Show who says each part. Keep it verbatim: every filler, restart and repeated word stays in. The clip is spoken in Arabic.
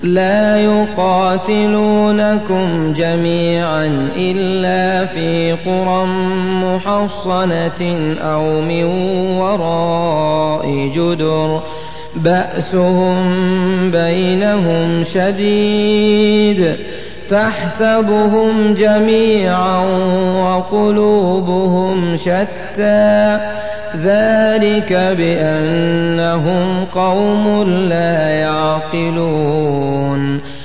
Speaker 1: لا يقاتلونكم جميعا إلا في قرى محصنة أو من وراء جدر بأسهم بينهم شديد تحسبهم جميعا وقلوبهم شتى ذلك بأنهم قوم لا يعقلون